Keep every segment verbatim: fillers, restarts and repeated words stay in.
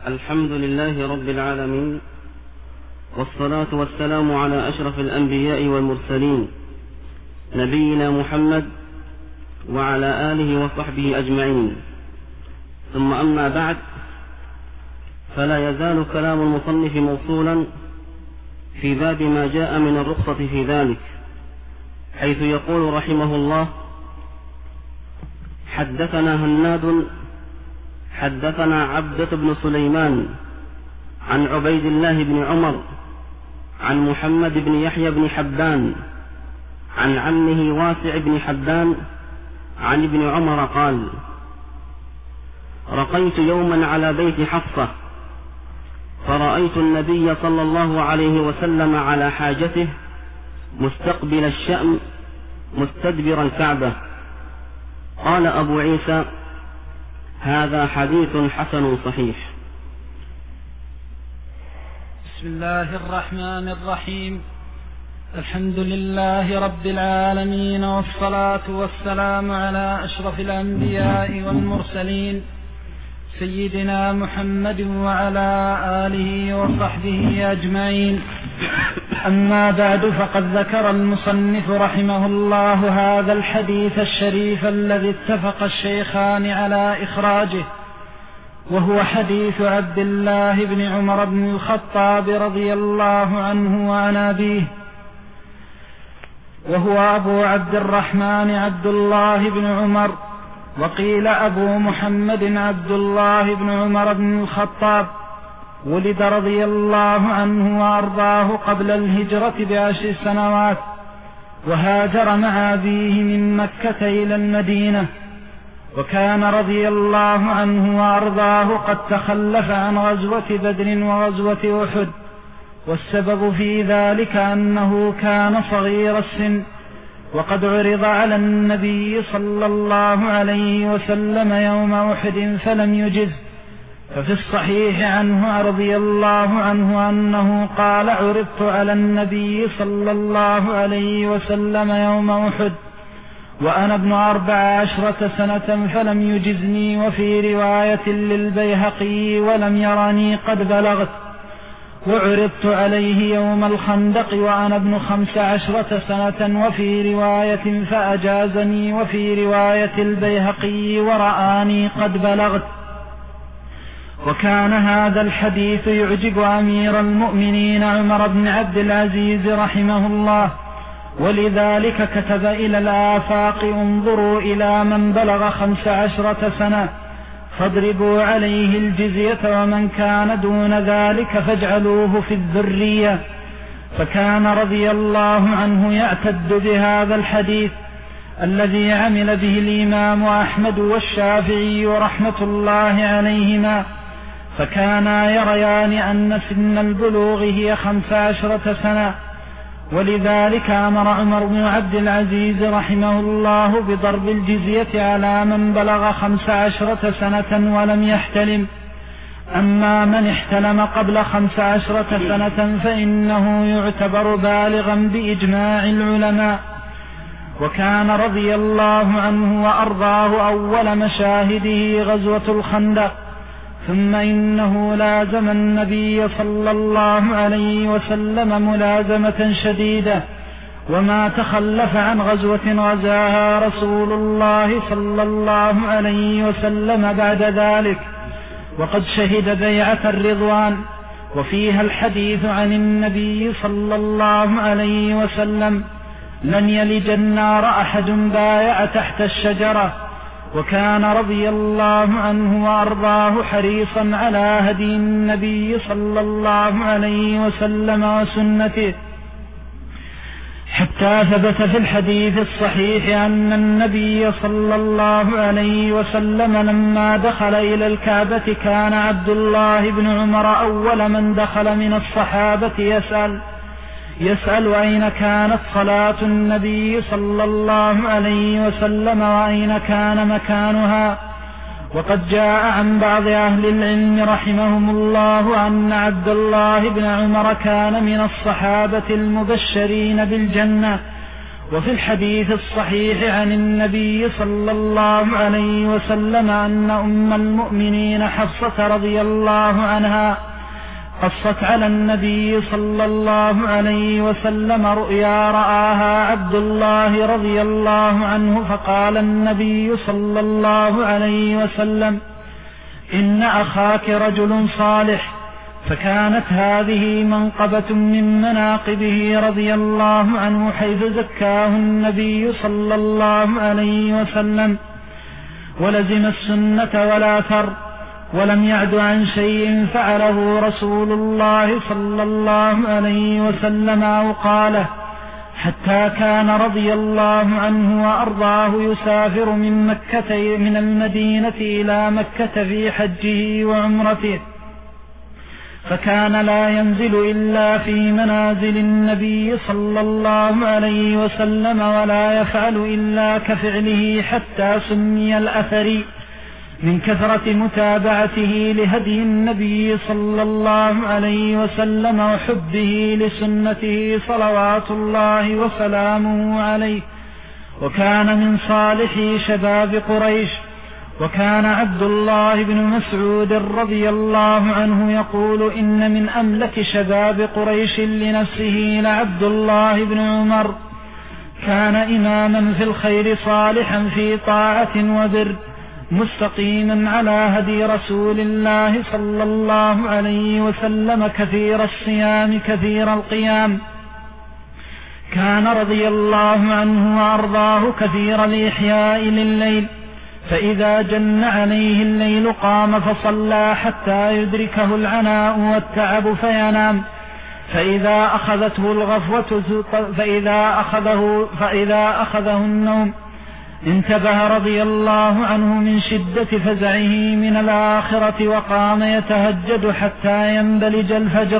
الحمد لله رب العالمين، والصلاة والسلام على أشرف الأنبياء والمرسلين نبينا محمد وعلى آله وصحبه أجمعين. ثم أما بعد، فلا يزال كلام المصنف موصولا في باب ما جاء من الرخصة في ذلك، حيث يقول رحمه الله: حدثنا هناد حدثنا عبدة بن سليمان عن عبيد الله بن عمر عن محمد بن يحيى بن حبان عن عمه واسع بن حبان عن ابن عمر قال: رقيت يوما على بيت حفصة فرأيت النبي صلى الله عليه وسلم على حاجته مستقبل الشأم مستدبر الكعبة. قال أبو عيسى: هذا حديث حسن صحيح. بسم الله الرحمن الرحيم. الحمد لله رب العالمين، والصلاة والسلام على أشرف الأنبياء والمرسلين سيدنا محمد وعلى آله وصحبه أجمعين. أما بعد، فقد ذكر المصنف رحمه الله هذا الحديث الشريف الذي اتفق الشيخان على إخراجه، وهو حديث عبد الله بن عمر بن الخطاب رضي الله عنه وعن أبيه، وهو أبو عبد الرحمن عبد الله بن عمر، وقيل أبو محمد عبد الله بن عمر بن الخطاب. ولد رضي الله عنه وأرضاه قبل الهجرة بعشر سنوات، وهاجر مع أبيه من مكة إلى المدينة، وكان رضي الله عنه وأرضاه قد تخلف عن غزوة بدر وغزوة أحد، والسبب في ذلك أنه كان صغير السن، وقد عرض على النبي صلى الله عليه وسلم يوم أحد فلم يجز. ففي الصحيح عنه رضي الله عنه أنه قال: عرضت على النبي صلى الله عليه وسلم يوم أحد وأنا ابن أربع عشرة سنة فلم يجزني. وفي رواية للبيهقي: ولم يرني قد بلغت. وعرضت عليه يوم الخندق وأنا ابن خمس عشرة سنة، وفي رواية فأجازني. وفي رواية البيهقي: ورآني قد بلغت. وكان هذا الحديث يعجب أمير المؤمنين عمر بن عبد العزيز رحمه الله، ولذلك كتب إلى الآفاق: انظروا إلى من بلغ خمس عشرة سنة فاضربوا عليه الجزية، ومن كان دون ذلك فاجعلوه في الذرية. فكان رضي الله عنه يعتد بهذا الحديث الذي عمل به الإمام أحمد والشافعي رحمة الله عليهما، فكانا يريان أن سن البلوغ هي خمس عشرة سنة، ولذلك أمر عمر بن عبد العزيز رحمه الله بضرب الجزية على من بلغ خمس عشرة سنة ولم يحتلم. أما من احتلم قبل خمس عشرة سنة فإنه يعتبر بالغا بإجماع العلماء. وكان رضي الله عنه وأرضاه أول مشاهده غزوة الخندق، ثم إنه لازم النبي صلى الله عليه وسلم ملازمة شديدة، وما تخلف عن غزوة غزاها رسول الله صلى الله عليه وسلم بعد ذلك، وقد شهد بيعة الرضوان، وفيها الحديث عن النبي صلى الله عليه وسلم: لن يلج النار أحد بايع تحت الشجرة. وكان رضي الله عنه وأرضاه حريصا على هدي النبي صلى الله عليه وسلم وسنته، حتى ثبت في الحديث الصحيح أن النبي صلى الله عليه وسلم لما دخل إلى الكعبة كان عبد الله بن عمر أول من دخل من الصحابة يسأل يسأل أين كانت صلاة النبي صلى الله عليه وسلم وأين كان مكانها. وقد جاء عن بعض أهل العلم رحمهم الله أن عبد الله بن عمر كان من الصحابة المبشرين بالجنة، وفي الحديث الصحيح عن النبي صلى الله عليه وسلم أن أم المؤمنين حفصة رضي الله عنها قصت على النبي صلى الله عليه وسلم رؤيا رآها عبد الله رضي الله عنه، فقال النبي صلى الله عليه وسلم: إن أخاك رجل صالح. فكانت هذه منقبة من مناقبه رضي الله عنه، حيث زكاه النبي صلى الله عليه وسلم ولزم السنة ولا ثر، ولم يعد عن شيء فعله رسول الله صلى الله عليه وسلم أو قاله، حتى كان رضي الله عنه وأرضاه يسافر من مكة من المدينة إلى مكة في حجه وعمرته، فكان لا ينزل إلا في منازل النبي صلى الله عليه وسلم، ولا يفعل إلا كفعله، حتى سمي الأثري من كثرة متابعته لهدي النبي صلى الله عليه وسلم وحبه لسنته صلوات الله وسلامه عليه. وكان من صالح شباب قريش. وكان عبد الله بن مسعود رضي الله عنه يقول: إن من أملك شباب قريش لنفسه لعبد الله بن عمر، كان إماما في الخير صالحا في طاعة وبر، مستقيما على هدي رسول الله صلى الله عليه وسلم، كثير الصيام كثير القيام. كان رضي الله عنه وأرضاه كثير الإحياء لليل، فإذا جن عليه الليل قام فصلى حتى يدركه العناء والتعب فينام، فإذا أخذته الغفوة فإذا أخذه, فإذا أخذه النوم انتبه رضي الله عنه من شدة فزعه من الآخرة، وقام يتهجد حتى ينبلج الفجر.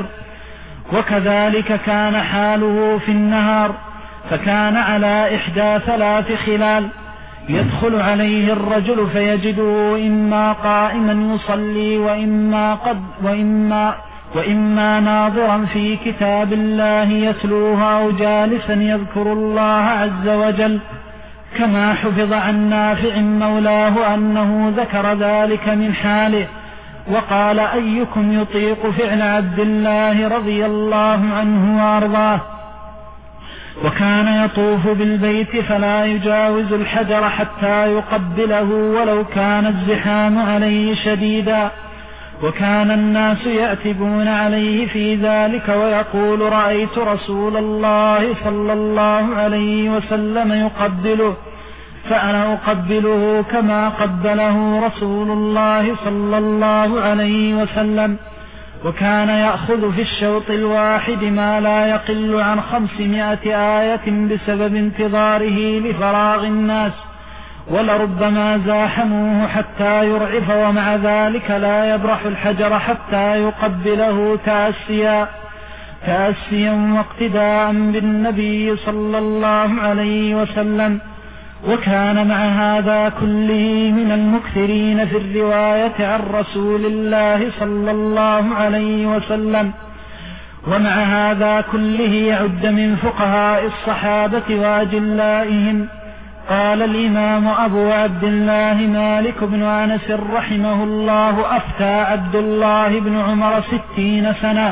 وكذلك كان حاله في النهار، فكان على إحدى ثلاث خلال: يدخل عليه الرجل فيجده إما قائما يصلي، وإما, قد وإما, وإما ناظرا في كتاب الله يتلوها، أو جالسا يذكر الله عز وجل، كما حفظ عن نافع مولاه أنه ذكر ذلك من حاله. وقال: أيكم يطيق فعل عبد الله رضي الله عنه وأرضاه؟ وكان يطوف بالبيت فلا يجاوز الحجر حتى يقبله ولو كان الزحام عليه شديدا، وكان الناس يعتبون عليه في ذلك، ويقول: رأيت رسول الله صلى الله عليه وسلم يقبله، فأنا أقبله كما قبله رسول الله صلى الله عليه وسلم. وكان يأخذ في الشوط الواحد ما لا يقل عن خمسمائة آية بسبب انتظاره لفراغ الناس، ولربما زاحموه حتى يرعف، ومع ذلك لا يبرح الحجر حتى يقبله تأسيا تأسيا واقتداء بالنبي صلى الله عليه وسلم. وكان مع هذا كله من المكثرين في الرواية عن رسول الله صلى الله عليه وسلم. ومع هذا كله يعد من فقهاء الصحابة وأجلائهم. قال الإمام أبو عبد الله مالك بن أنس رحمه الله: أفتى عبد الله بن عمر ستين سنة،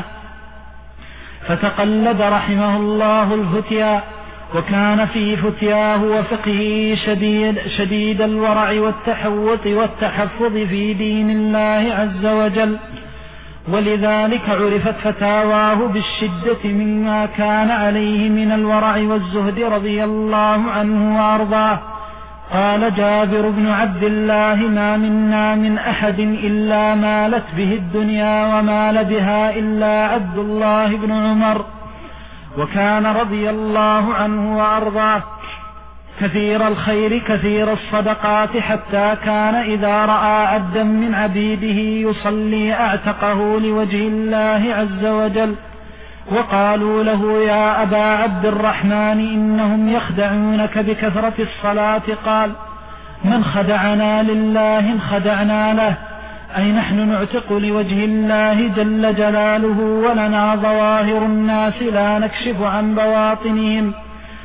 فتقلد رحمه الله الفتيا، وكان في فتياه وفقه شديد, شديد الورع والتحوط والتحفظ في دين الله عز وجل، ولذلك عرفت فتاواه بالشدة مما كان عليه من الورع والزهد رضي الله عنه وأرضاه. قال جابر بن عبد الله: ما منا من أحد إلا مالت به الدنيا، ومال بها إلا عبد الله بن عمر. وكان رضي الله عنه وأرضاه كثير الخير كثير الصدقات، حتى كان إذا رأى عبدا من عبيده يصلي أعتقه لوجه الله عز وجل. وقالوا له: يا أبا عبد الرحمن، إنهم يخدعونك بكثرة الصلاة. قال: من خدعنا لله خدعنا له، أي نحن نعتق لوجه الله جل جلاله، ولنا ظواهر الناس لا نكشف عن بواطنهم.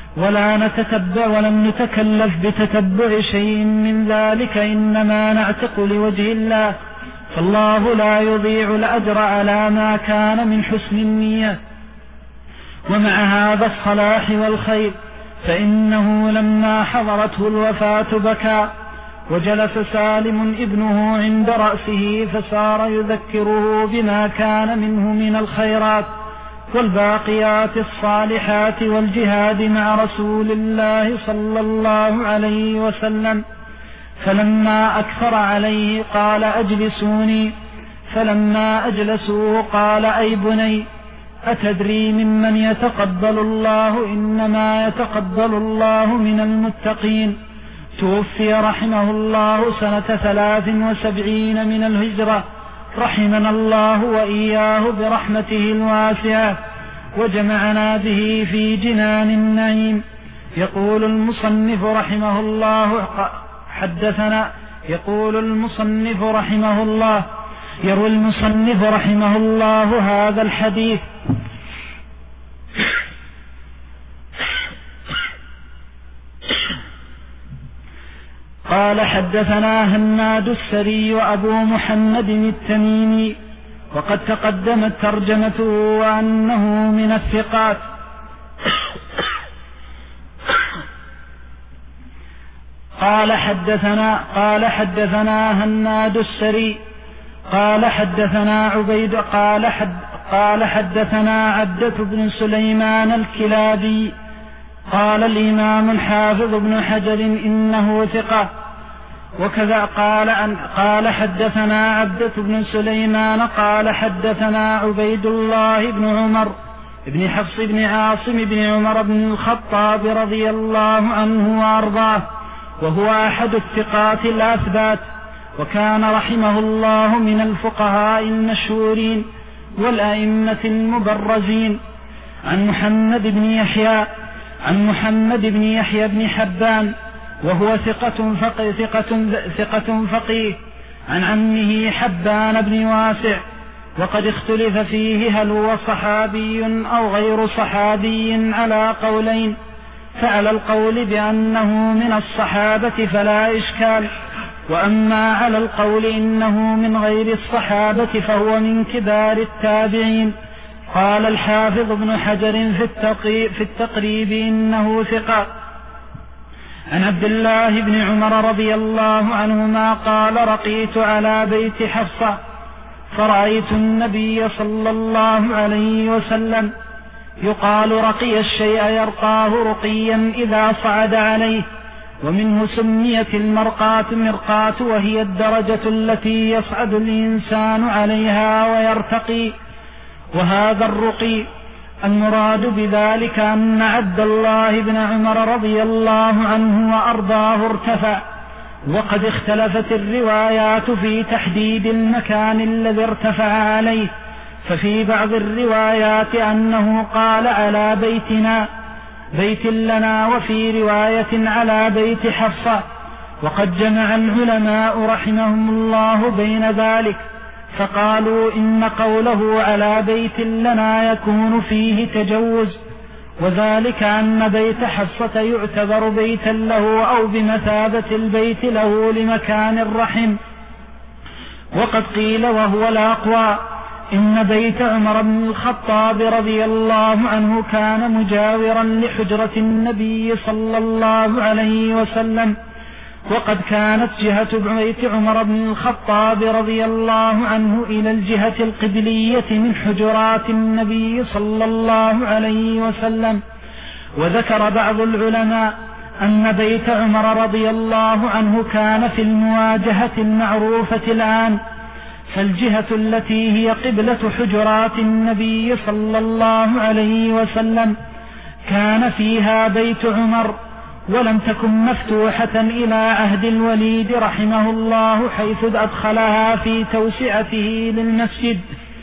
ولا نتتبع ولم نتكلف بتتبع شيء من ذلك، إنما نعتق لوجه الله، فالله لا يضيع الأجر على ما كان من حسن النية. ومع هذا الصلاح والخير فإنه لما حضرته الوفاة بكى، وجلس سالم ابنه عند رأسه فصار يذكره بما كان منه من الخيرات والباقيات الصالحات والجهاد مع رسول الله صلى الله عليه وسلم. فلما أكثر عليه قال أجلسوني، فلما أجلسوه قال أي بني أتدري ممن يتقبل الله؟ إنما يتقبل الله من المتقين. توفي رحمه الله سنة ثلاث وسبعين من الهجرة، رحمنا الله وإياه برحمته الواسعة وجمعنا به في جنان النعيم. يقول المصنف رحمه الله حدثنا يقول المصنف رحمه الله يروي المصنف رحمه الله هذا الحديث. قال حدثنا هناد السري وأبو محمد التميمي، وقد تقدمت ترجمته وأنه من الثقات. قال حدثنا قال حدثنا هناد السري قال حدثنا عبيد قال حد قال حدثنا عبدة بن سليمان الكلابي. قال الإمام الحافظ ابن حجر إنه ثقة. وكذا قال أن قال حدثنا عبدة بن سليمان قال حدثنا عبيد الله بن عمر بن حفص بن عاصم بن عمر بن الخطاب رضي الله عنه وأرضاه، وهو أحد الثقات الأثبات، وكان رحمه الله من الفقهاء المشهورين والأئمة المبرزين. عن محمد بن يحيى عن محمد بن يحيى بن حبان، وهو ثقة فقيه, ثقة, ثقة فقيه، عن عمه حبان بن واسع، وقد اختلف فيه هل هو صحابي أو غير صحابي على قولين، فعلى القول بأنه من الصحابة فلا إشكال، وأما على القول إنه من غير الصحابة فهو من كبار التابعين. قال الحافظ ابن حجر في التقريب إنه ثقة. عن عبد الله بن عمر رضي الله عنهما قال رقيت على بيت حفصة فرأيت النبي صلى الله عليه وسلم يقال رقي الشيء يرقاه رقيا إذا صعد عليه، ومنه سميت المرقاة مرقاة، وهي الدرجة التي يصعد الإنسان عليها ويرتقي. وهذا الرقي المراد بذلك أن عبد الله بن عمر رضي الله عنه وأرضاه ارتفع، وقد اختلفت الروايات في تحديد المكان الذي ارتفع عليه، ففي بعض الروايات أنه قال على بيتنا بيت لنا، وفي رواية على بيت حفصة. وقد جمع العلماء رحمهم الله بين ذلك، فقالوا إن قوله على بيت لنا يكون فيه تجوز، وذلك أن بيت حفصة يعتبر بيتا له أو بمثابة البيت له لمكان الرحم. وقد قيل وهو الأقوى إن بيت عمر بن الخطاب رضي الله عنه كان مجاورا لحجرة النبي صلى الله عليه وسلم، وقد كانت جهة بيت عمر بن الخطاب رضي الله عنه إلى الجهة القبلية من حجرات النبي صلى الله عليه وسلم. وذكر بعض العلماء أن بيت عمر رضي الله عنه كان في المواجهة المعروفة الآن، فالجهة التي هي قبلة حجرات النبي صلى الله عليه وسلم كان فيها بيت عمر، ولم تكن مفتوحة إلى عهد الوليد رحمه الله، حيث أدخلها في توسعته للمسجد.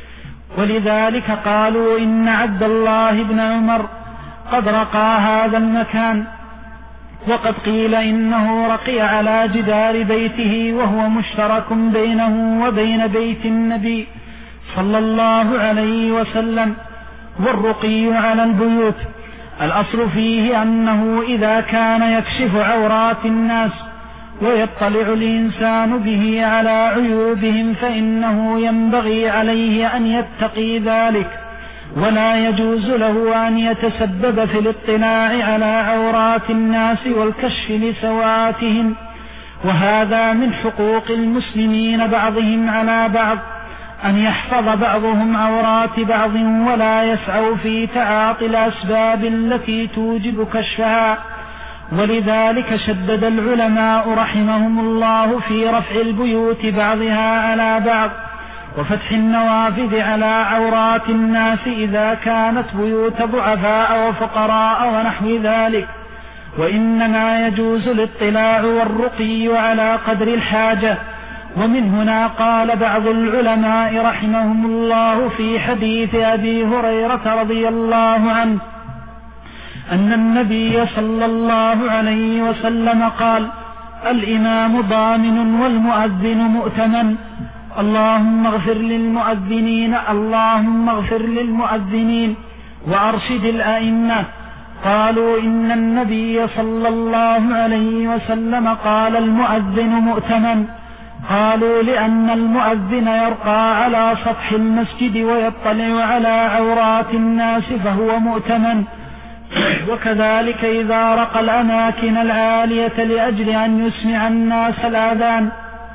ولذلك قالوا إن عبد الله بن عمر قد رقى هذا المكان. وقد قيل إنه رقي على جدار بيته، وهو مشترك بينه وبين بيت النبي صلى الله عليه وسلم. والرقي على البيوت الأصل فيه أنه إذا كان يكشف عورات الناس ويطلع الإنسان به على عيوبهم فإنه ينبغي عليه أن يتقي ذلك، ولا يجوز له أن يتسبب في الاطلاع على عورات الناس والكشف لسواتهم. وهذا من حقوق المسلمين بعضهم على بعض، أن يحفظ بعضهم عورات بعض ولا يسعوا في تعاطي الأسباب التي توجب كشفها. ولذلك شدد العلماء رحمهم الله في رفع البيوت بعضها على بعض وفتح النوافذ على عورات الناس إذا كانت بيوت ضعفاء وفقراء ونحو ذلك، وإنما يجوز الاطلاع والرقي على قدر الحاجة. ومن هنا قال بعض العلماء رحمهم الله في حديث أبي هريرة رضي الله عنه أن النبي صلى الله عليه وسلم قال: الإمام ضامن والمؤذن مؤتمن، اللهم اغفر للمؤذنين اللهم اغفر للمؤذنين وأرشد الأئمة. قالوا: إن النبي صلى الله عليه وسلم قال المؤذن مؤتمن. قالوا: لأن المؤذن يرقى على سطح المسجد ويطلع على عورات الناس فهو مؤتمن، وكذلك إذا رقى الأماكن العالية لأجل أن يسمع الناس الآذان.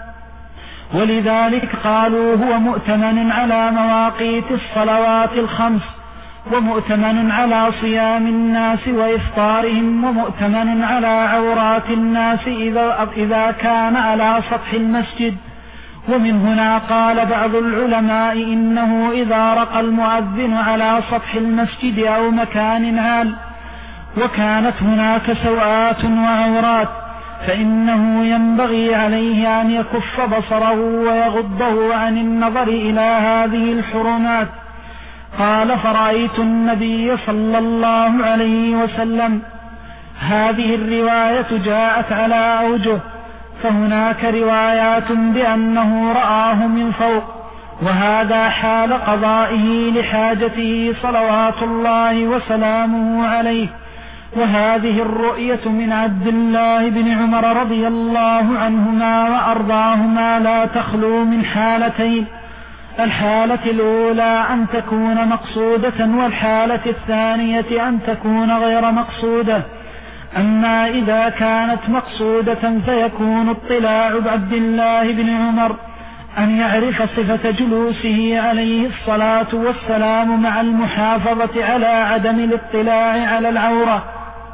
ولذلك قالوا: هو مؤتمن على مواقيت الصلوات الخمس، ومؤتمن على صيام الناس وإفطارهم، ومؤتمن على عورات الناس إذا, إذا كان على سطح المسجد. ومن هنا قال بعض العلماء: إنه إذا رقى المؤذن على سطح المسجد أو مكان عال وكانت هناك سوءات وعورات فإنه ينبغي عليه أن يكف بصره ويغضه عن النظر إلى هذه الحرمات. قال: فرأيت النبي صلى الله عليه وسلم. هذه الرواية جاءت على أوجه، فهناك روايات بأنه رآه من فوق، وهذا حال قضائه لحاجته صلوات الله وسلامه عليه. وهذه الرؤية من عبد الله بن عمر رضي الله عنهما وأرضاهما لا تخلو من حالتين: الحالة الأولى أن تكون مقصودة، والحالة الثانية أن تكون غير مقصودة. أما إذا كانت مقصودة فيكون اطلاع عبد الله بن عمر أن يعرف صفة جلوسه عليه الصلاة والسلام مع المحافظة على عدم الاطلاع على العورة.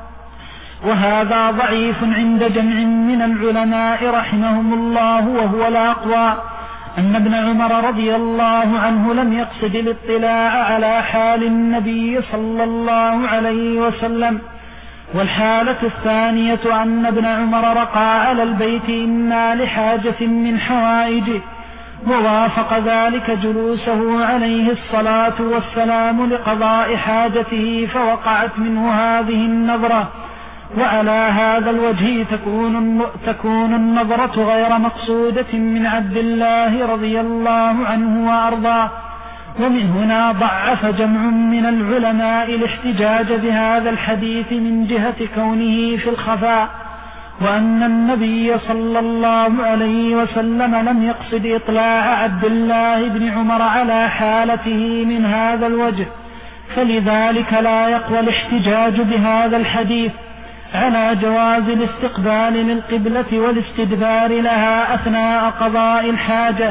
وهذا ضعيف عند جمع من العلماء رحمهم الله، وهو الأقوى أن ابن عمر رضي الله عنه لم يقصد الاطلاع على حال النبي صلى الله عليه وسلم. والحالة الثانية أن ابن عمر رقى على البيت إما لحاجة من حوائجه، ووافق ذلك جلوسه عليه الصلاة والسلام لقضاء حاجته فوقعت منه هذه النظرة. وعلى هذا الوجه تكون تكون النظرة غير مقصودة من عبد الله رضي الله عنه وأرضاه. ومن هنا ضعف جمع من العلماء الاحتجاج بهذا الحديث من جهة كونه في الخفاء، وأن النبي صلى الله عليه وسلم لم يقصد إطلاع عبد الله بن عمر على حالته من هذا الوجه، فلذلك لا يقوى الاحتجاج بهذا الحديث على جواز الاستقبال للقبلة والاستدبار لها أثناء قضاء الحاجة.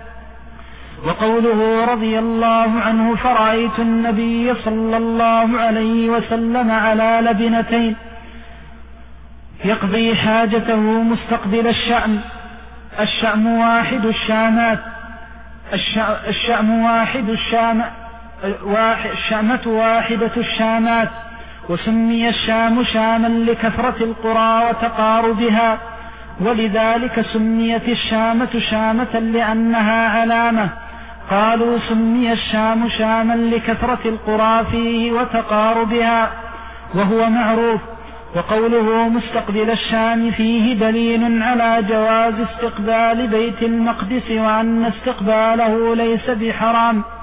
وقوله رضي الله عنه: فرأيت النبي صلى الله عليه وسلم على لبنتين يقضي حاجته مستقبل الشأم. الشأم واحد الشامات الشأم واحد الشام الشأمة واحدة الشامات، وسمي الشام شاما لكثرة القرى وتقاربها، ولذلك سميت الشامة شامة لأنها علامة. قالوا: سمي الشام شاما لكثرة القرى فيه وتقاربها، وهو معروف. وقوله مستقبل الشام فيه دليل على جواز استقبال بيت المقدس وأن استقباله ليس بحرام.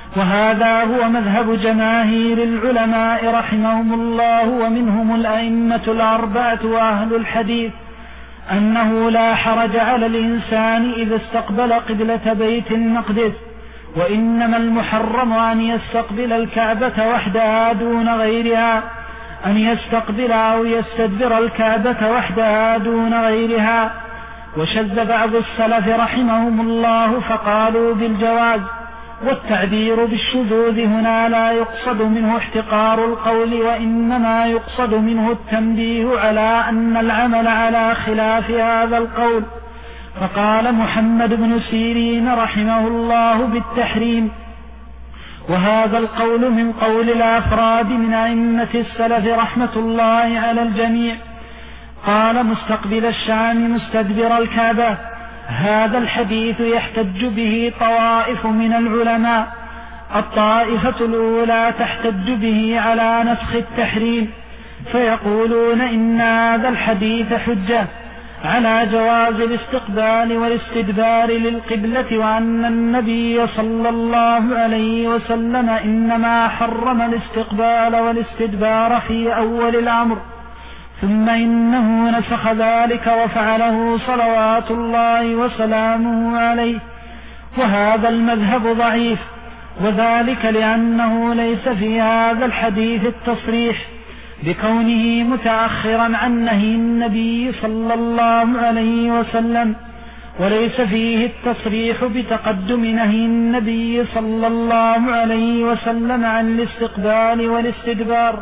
وهذا هو مذهب جماهير العلماء رحمهم الله، ومنهم الأئمة الأربعة وأهل الحديث، أنه لا حرج على الإنسان إذا استقبل قبلة بيت المقدس، وإنما المحرم أن يستقبل الكعبة وحدها دون غيرها، أن يستقبل أو يستدبر الكعبة وحدها دون غيرها. وشذ بعض السلف رحمهم الله فقالوا بالجواز، والتعبير بالشذوذ هنا لا يقصد منه احتقار القول، وإنما يقصد منه التنبيه على أن العمل على خلاف هذا القول. فقال محمد بن سيرين رحمه الله بالتحريم، وهذا القول من قول الأفراد من أئمة السلف رحمة الله على الجميع. قال مستقبل الشام مستدبر الكعبة. هذا الحديث يحتج به طوائف من العلماء. الطائفة الأولى تحتج به على نسخ التحريم، فيقولون إن هذا الحديث حجة على جواز الاستقبال والاستدبار للقبلة، وأن النبي صلى الله عليه وسلم إنما حرم الاستقبال والاستدبار في أول الأمر، ثم إنه نسخ ذلك وفعله صلوات الله وسلامه عليه. وهذا المذهب ضعيف، وذلك لأنه ليس في هذا الحديث التصريح بكونه متأخرا عن نهي النبي صلى الله عليه وسلم، وليس فيه التصريح بتقدم نهي النبي صلى الله عليه وسلم عن الاستقبال والاستدبار.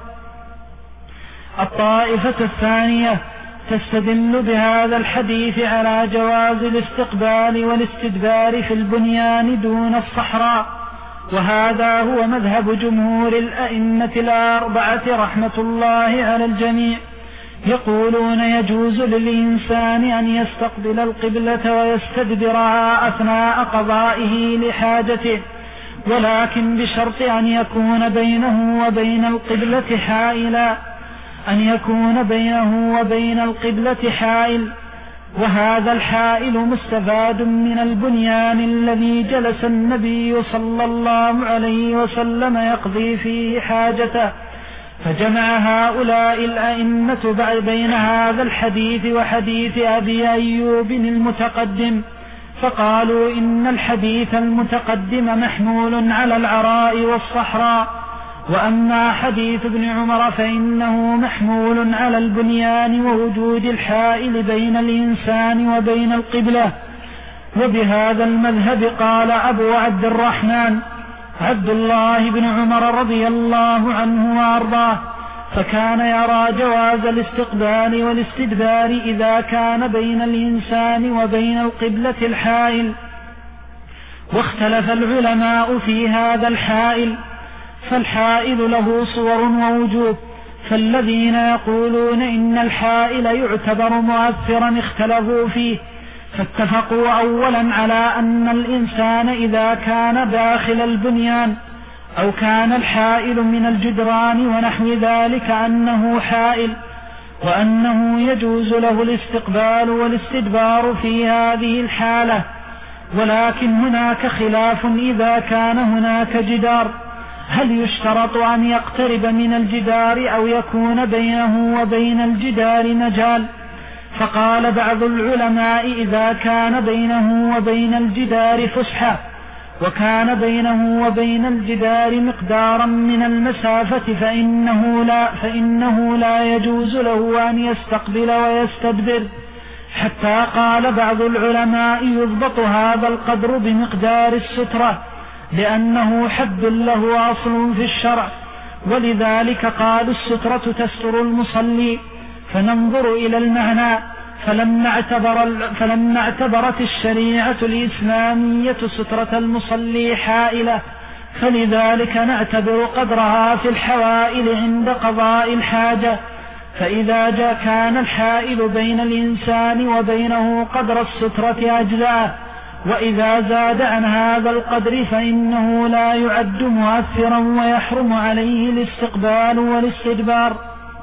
الطائفة الثانية تستدل بهذا الحديث على جواز الاستقبال والاستدبار في البنيان دون الصحراء، وهذا هو مذهب جمهور الأئمة الأربعة رحمة الله على الجميع. يقولون يجوز للإنسان أن يستقبل القبلة ويستدبرها أثناء قضائه لحاجته، ولكن بشرط أن يكون بينه وبين القبلة حائلا أن يكون بينه وبين القبلة حائل، وهذا الحائل مستفاد من البنيان الذي جلس النبي صلى الله عليه وسلم يقضي فيه حاجته. فجمع هؤلاء الأئمة بين هذا الحديث وحديث أبي أيوب المتقدم، فقالوا إن الحديث المتقدم محمول على العراء والصحراء، وأما حديث ابن عمر فإنه محمول على البنيان ووجود الحائل بين الإنسان وبين القبلة. وبهذا المذهب قال أبو عبد الرحمن عبد الله بن عمر رضي الله عنه وأرضاه، فكان يرى جواز الاستقبال والاستدبار إذا كان بين الإنسان وبين القبلة الحائل. واختلف العلماء في هذا الحائل، فالحائل له صور ووجوه، فالذين يقولون إن الحائل يعتبر مؤثرا اختلفوا فيه، فاتفقوا أولا على أن الإنسان إذا كان داخل البنيان أو كان الحائل من الجدران ونحو ذلك أنه حائل، وأنه يجوز له الاستقبال والاستدبار في هذه الحالة. ولكن هناك خلاف إذا كان هناك جدار، هل يشترط أن يقترب من الجدار أو يكون بينه وبين الجدار مجال؟ فقال بعض العلماء إذا كان بينه وبين الجدار فسحة، وكان بينه وبين الجدار مقدارا من المسافة فإنه لا, فإنه لا يجوز له أن يستقبل ويستدبر، حتى قال بعض العلماء يضبط هذا القدر بمقدار السترة، لأنه حد له أصل في الشرع، ولذلك قالوا السترة تستر المصلي. فننظر إلى المعنى، فلما, اعتبر فلما اعتبرت الشريعة الإسلامية سترة المصلي حائلة، فلذلك نعتبر قدرها في الحوائل عند قضاء الحاجة. فإذا جاء كان الحائل بين الإنسان وبينه قدر السترة أجزاء، وإذا زاد عن هذا القدر فإنه لا يعد مؤثرا ويحرم عليه الاستقبال والاستدبار.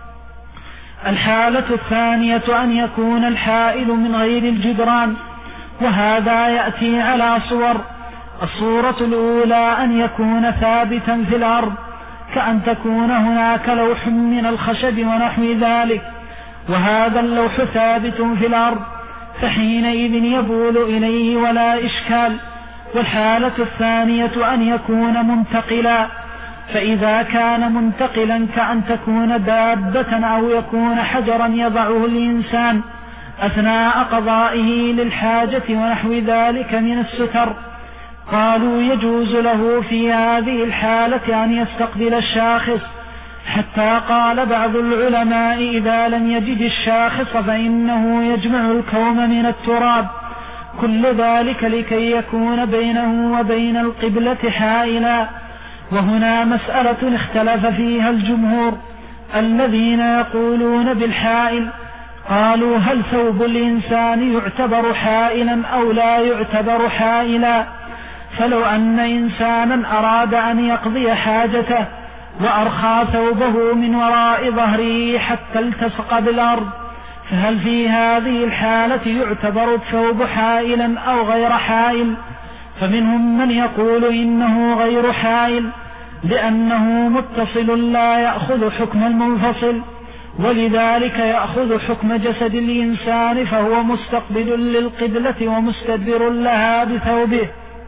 الحالة الثانية أن يكون الحائل من غير الجدران، وهذا يأتي على صور. الصورة الأولى أن يكون ثابتا في الأرض كأن تكون هناك لوح من الخشب ونحو ذلك، وهذا اللوح ثابت في الأرض فحينئذ يبول إليه ولا إشكال. والحالة الثانية أن يكون منتقلا، فإذا كان منتقلا كأن تكون دابة أو يكون حجرا يضعه الإنسان أثناء قضائه للحاجة ونحو ذلك من الستر، قالوا يجوز له في هذه الحالة أن يستقبل الشاخص، حتى قال بعض العلماء إذا لم يجد الشاخص فإنه يجمع الكوم من التراب، كل ذلك لكي يكون بينه وبين القبلة حائلا. وهنا مسألة اختلف فيها الجمهور الذين يقولون بالحائل، قالوا هل ثوب الإنسان يعتبر حائلا أو لا يعتبر حائلا؟ فلو أن إنسانا أراد أن يقضي حاجته وأرخى ثوبه من وراء ظهره حتى التصق بالأرض، فهل في هذه الحالة يعتبر الثوب حائلا أو غير حائل؟ فمنهم من يقول إنه غير حائل لأنه متصل لا يأخذ حكم المنفصل، ولذلك يأخذ حكم جسد الإنسان فهو مستقبل للقبلة ومستدبر لها بثوبه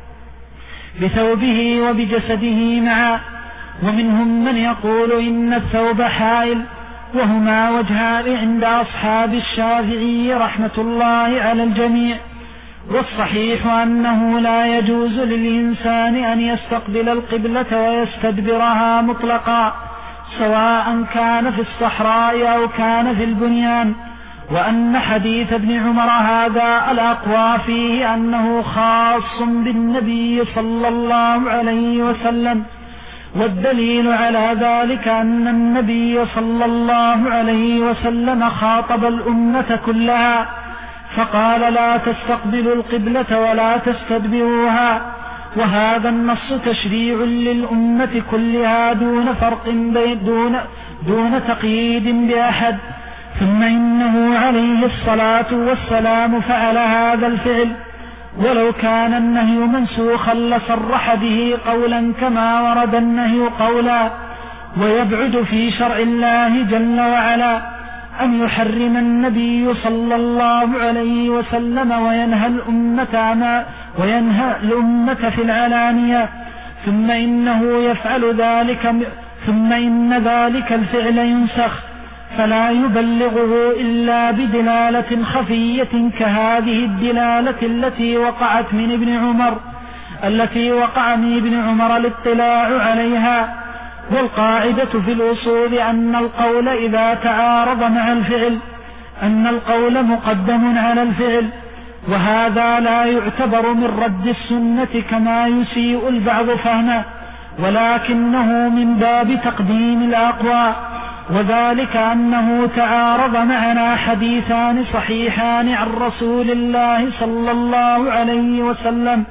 بثوبه وبجسده معا. ومنهم من يقول إن الثوب حائل، وهما وجهان عند أصحاب الشافعي رحمة الله على الجميع. والصحيح أنه لا يجوز للإنسان أن يستقبل القبلة ويستدبرها مطلقا، سواء كان في الصحراء أو كان في البنيان، وأن حديث ابن عمر هذا الأقوى فيه أنه خاص بالنبي صلى الله عليه وسلم. والدليل على ذلك أن النبي صلى الله عليه وسلم خاطب الأمة كلها فقال لا تستقبلوا القبلة ولا تستدبروها، وهذا النص تشريع للأمة كلها دون فرق بين دون, دون تقييد بأحد. ثم إنه عليه الصلاة والسلام فعل هذا الفعل، ولو كان النهي منسوخا لصرح به قولا كما ورد النهي قولا. ويبعد في شرع الله جل وعلا أن يحرم النبي صلى الله عليه وسلم وينهى الأمة ما وينهى الأمة في العلانية، ثم إنه يفعل ذلك ثم إن ذلك الفعل ينسخ فلا يبلغه إلا بدلالة خفية كهذه الدلالة التي وقعت من ابن عمر التي وقع من ابن عمر الاطلاع عليها. والقاعدة في الأصول أن القول إذا تعارض مع الفعل أن القول مقدم على الفعل، وهذا لا يعتبر من رد السنة كما يسيء البعض فهمه، ولكنه من باب تقديم الأقوى، وذلك أنه تعارض معنا حديثان صحيحان عن رسول الله صلى الله عليه وسلم،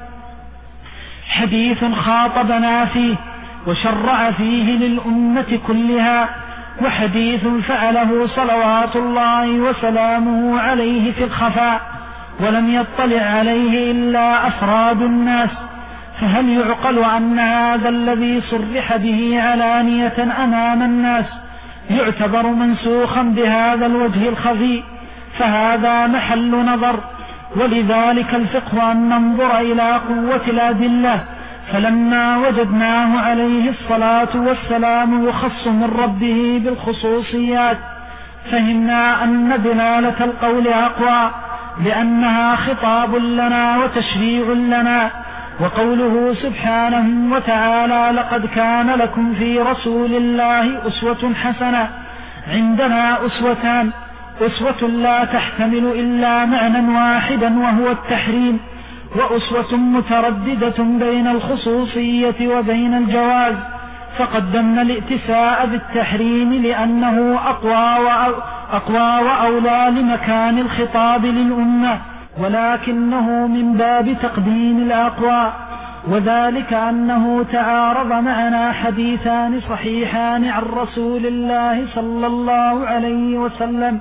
حديث خاطبنا فيه وشرع فيه للأمة كلها، وحديث فعله صلوات الله وسلامه عليه في الخفاء ولم يطلع عليه إلا أفراد الناس. فهل يعقل أن هذا الذي صرح به علانية أمام الناس يعتبر منسوخا بهذا الوجه الخفي؟ فهذا محل نظر. ولذلك الفقه أن ننظر إلى قوة الأدلة، فلما وجدناه عليه الصلاة والسلام يخص من ربه بالخصوصيات فهمنا أن دلالة القول أقوى لأنها خطاب لنا وتشريع لنا. وقوله سبحانه وتعالى لقد كان لكم في رسول الله أسوة حسنة، عندنا أسوتان، أسوة لا تحتمل إلا معنى واحدا وهو التحريم، وأسوة مترددة بين الخصوصية وبين الجواز، فقدمنا الائتساء بالتحريم لأنه أقوى وأقوى وأولى لمكان الخطاب للأمة، ولكنه من باب تقديم الأقوى، وذلك أنه تعارض معنا حديثان صحيحان عن رسول الله صلى الله عليه وسلم،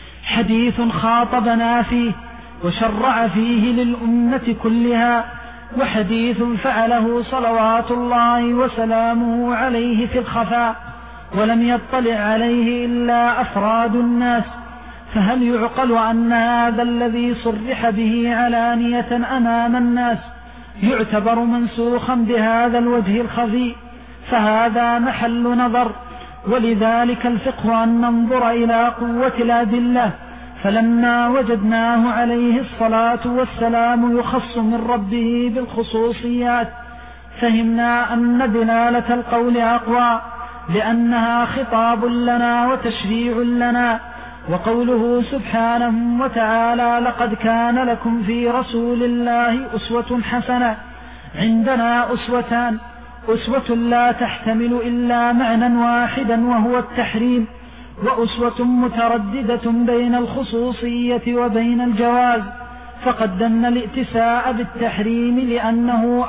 حديث خاطبنا فيه وشرع فيه للأمة كلها، وحديث فعله صلوات الله وسلامه عليه في الخفاء ولم يطلع عليه إلا أفراد الناس، فهل يعقل أن هذا الذي صرح به علانية أمام الناس يعتبر منسوخا بهذا الوجه الخفي؟ فهذا محل نظر. ولذلك الفقه أن ننظر إلى قوة الأدلة، فلما وجدناه عليه الصلاة والسلام يخص من ربه بالخصوصيات فهمنا أن دلالة القول أقوى، لأنها خطاب لنا وتشريع لنا. وقوله سبحانه وتعالى لقد كان لكم في رسول الله أسوة حسنة، عندنا أسوتان: أسوة لا تحتمل إلا معنى واحدا وهو التحريم، وأسوة مترددة بين الخصوصية وبين الجواز. فقدمنا الائتساء بالتحريم لأنه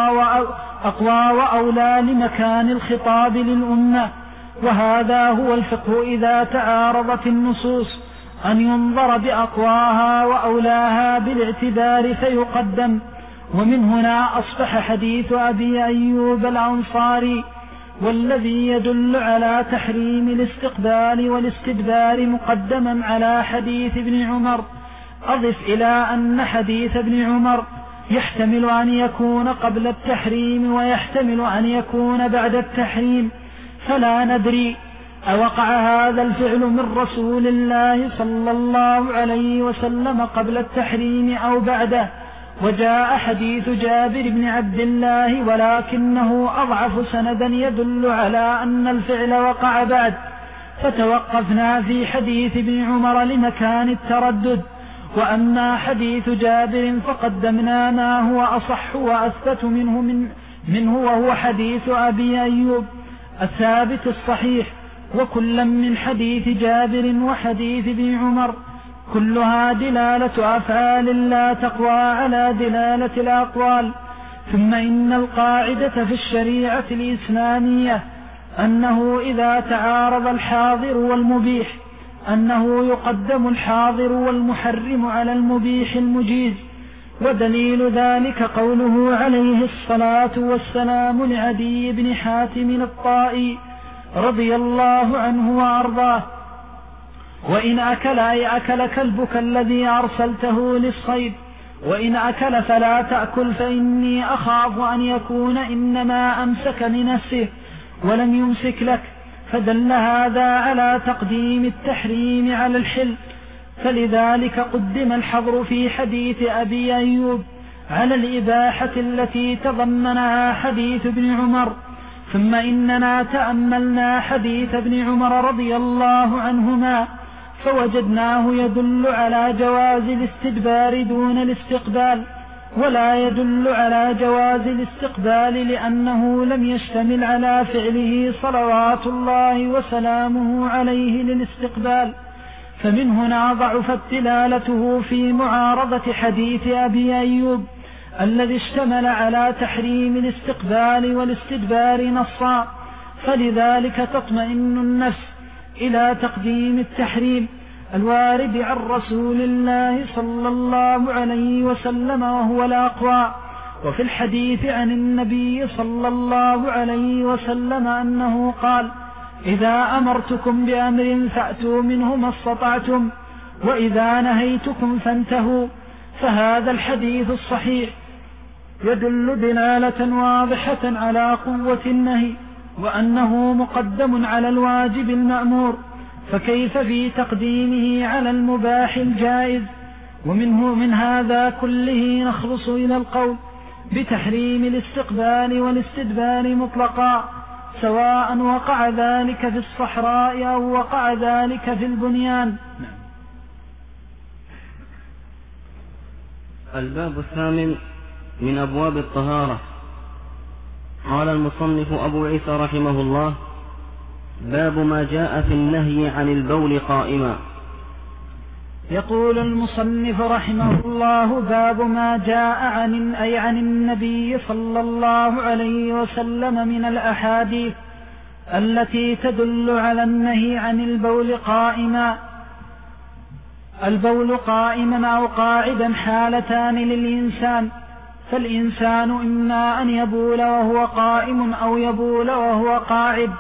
أقوى وأولى لمكان الخطاب للأمة. وهذا هو الفقه إذا تعارضت النصوص، أن ينظر بأقواها وأولاها بالاعتبار فيقدم. ومن هنا أصبح حديث أبي أيوب الأنصاري والذي يدل على تحريم الاستقبال والاستدبار مقدما على حديث ابن عمر. أضف إلى أن حديث ابن عمر يحتمل أن يكون قبل التحريم ويحتمل أن يكون بعد التحريم، فلا ندري أوقع هذا الفعل من رسول الله صلى الله عليه وسلم قبل التحريم أو بعده. وجاء حديث جابر بن عبد الله ولكنه أضعف سندا يدل على أن الفعل وقع بعد، فتوقفنا في حديث ابن عمر لمكان التردد. وأما حديث جابر فقدمنا ما هو أصح وأثبت منه, من منه وهو حديث أبي أيوب الثابت الصحيح، وكلا من حديث جابر وحديث ابن عمر كلها دلالة أفعال لا تقوى على دلالة الأقوال. ثم إن القاعدة في الشريعة الإسلامية أنه إذا تعارض الحاضر والمبيح أنه يقدم الحاضر والمحرم على المبيح المجيز. ودليل ذلك قوله عليه الصلاة والسلام لعدي بن حاتم الطائي رضي الله عنه وأرضاه: وإن أكل أي أكل كلبك الذي أرسلته للصيد، وإن أكل فلا تأكل فإني أخاف أن يكون إنما أمسك لنفسه ولم يمسك لك. فدل هذا على تقديم التحريم على الحل، فلذلك قدم الحظر في حديث أبي أيوب على الإباحة التي تضمنها حديث ابن عمر. ثم إننا تأملنا حديث ابن عمر رضي الله عنهما فوجدناه يدل على جواز الاستدبار دون الاستقبال، ولا يدل على جواز الاستقبال لأنه لم يشتمل على فعله صلوات الله وسلامه عليه للاستقبال. فمن هنا ضعفت دلالته في معارضة حديث أبي أيوب الذي اشتمل على تحريم الاستقبال والاستدبار نصا. فلذلك تطمئن النفس إلى تقديم التحريم الوارد عن رسول الله صلى الله عليه وسلم وهو الأقوى. وفي الحديث عن النبي صلى الله عليه وسلم أنه قال: إذا أمرتكم بأمر فأتوا منه ما استطعتم، وإذا نهيتكم فانتهوا. فهذا الحديث الصحيح يدل دلالة واضحة على قوة النهي وأنه مقدم على الواجب المأمور، فكيف في تقديمه على المباح الجائز؟ ومنه من هذا كله نخلص إلى القول بتحريم الاستقبال والاستدبار مطلقا، سواء وقع ذلك في الصحراء أو وقع ذلك في البنيان. الباب الثامن من أبواب الطهارة. قال المصنف أبو عيسى رحمه الله: باب ما جاء في النهي عن البول قائما. يقول المصنف رحمه الله: باب ما جاء عن أي عن النبي صلى الله عليه وسلم من الأحاديث التي تدل على النهي عن البول قائما. البول قائما أو قاعدا حالتان للإنسان، فالإنسان إما أن يبول وهو قائم أو يبول وهو قاعد.